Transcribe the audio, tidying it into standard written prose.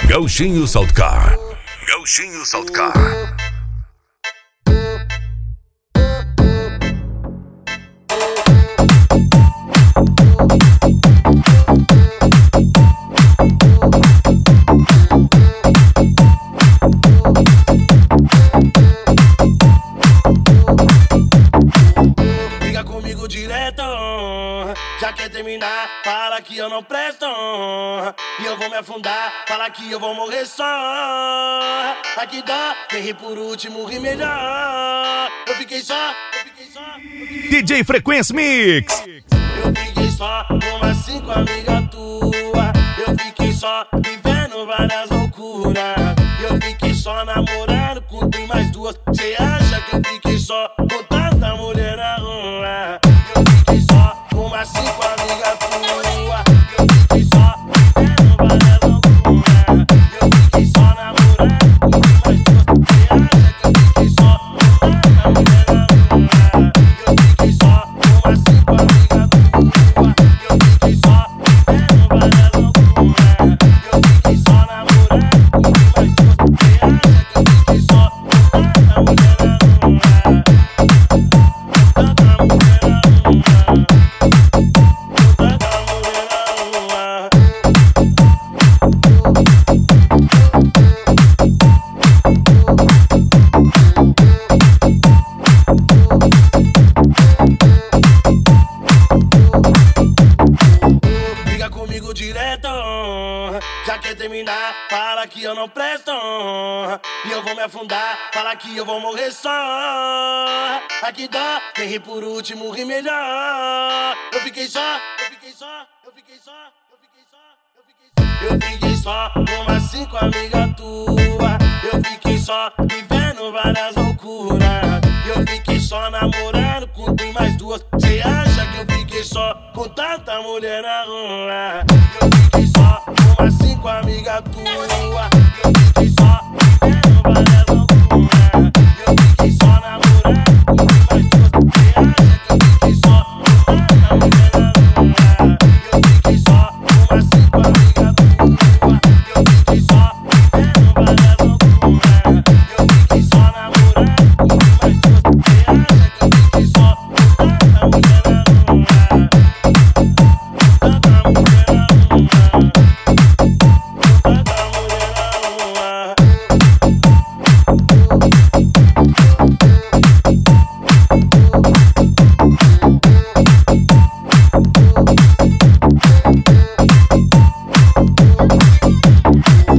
Gauchinho Saltcar. Gauchinho Saltcar. Liga comigo direto, já quer terminar, fala que eu não presto. E eu vou me afundar, fala que eu vou morrer só. Aqui dá, quem ri por último ri melhor. Eu fiquei só. DJ Frequência Mix. Eu fiquei só, como assim com a amiga tua? Eu fiquei só, vivendo várias loucuras. Eu fiquei só namorando com tu e mais duas. Cê acha que eu fiquei só com tanta mulher na rua? Eu fiquei só, como assim com a amiga tua? Eu fiquei só, vivendo várias loucuras. Eu fiquei só namorando com tu e mais duas. Cê acha que eu fiquei só com tanta mulher na rua? Eu fiquei só, como assim com a amiga tua? Eu fiquei só, vivendo várias loucuras. Eu fiquei só namorando com tu e mais duas. Cê acha que eu fiquei só com tanta mulher na rua? Tanta mulher na rua. Tanta mulher na rua. Liga comigo direto, já quer terminar, fala que eu não presto. E eu vou me afundar, fala que eu vou morrer só. Aqui dá, quem ri por último ri melhor. Eu fiquei só, eu fiquei só, eu fiquei só, eu fiquei só, eu fiquei só. Eu fiquei só, como assim com a amiga tua? Eu fiquei só, vivendo várias loucuras. Eu fiquei só namorando com tu e mais duas. Cê acha que eu fiquei só com tanta mulher na rua? Eu fiquei só, como assim com a amiga tua?